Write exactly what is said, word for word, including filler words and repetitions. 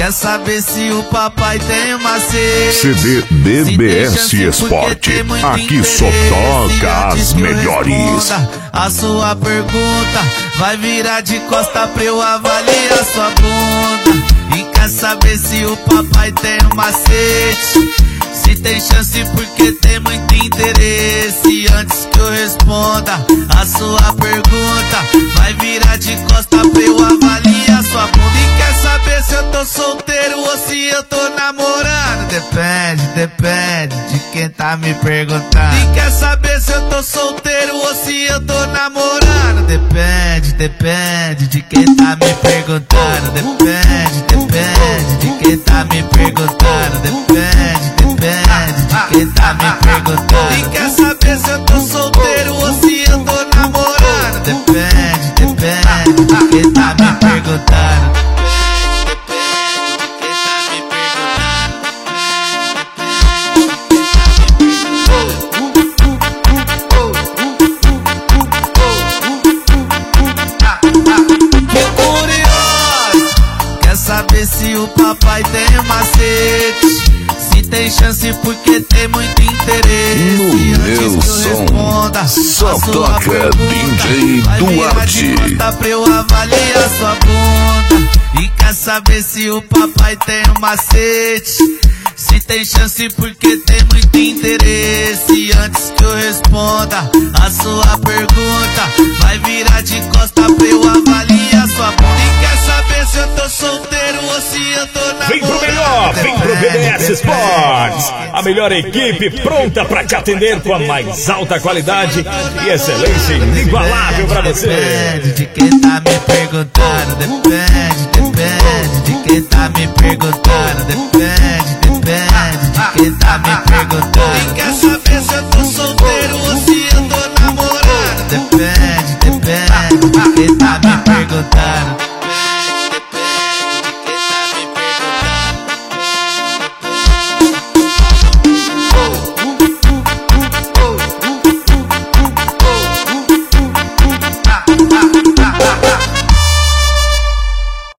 Quer saber se o papai tem macete? C D D B S Esporte, aqui só toca as melhores. A sua pergunta vai virar de costa pra eu avaliar sua bunda. E quer saber se o papai tem um macete? Se tem chance porque tem muito interesse. Antes que eu responda a sua pergunta, vai virar de costa pra eu avaliar sua bunda. E quer saber se eu tô solteiro ou se eu tô namorando? Depende, depende de quem tá me perguntando. E quer saber se eu tô solteiro ou se eu tô namorando? Depende, depende de quem tá me perguntando. Depende, depende de quem tá me perguntando. Depende, depende de quem tá me perguntando. E quer saber se eu tô solteiro ou se eu tô namorando? Depende, depende de quem tá me perguntando. Saber se o papai tem macete? Se tem chance porque tem muito interesse. No meu som só toca D J Duarte. Vai pra eu avaliar sua bunda. E quer saber se o papai tem um macete? Se tem chance porque tem muito interesse. Antes que eu responda a sua pergunta, vai virar de costa pra eu avaliar sua bunda. E quer saber se eu tô solteiro ou se eu tô namorando? Vem pro melhor, vem pro B D S Sports, a melhor equipe pronta pra te atender com a mais alta qualidade e excelência inigualável pra você. Depende de quem tá me perguntando. Depende, depende de quem tá me perguntando. Depende, depende de quem tá me perguntando. E quer saber se eu tô solteiro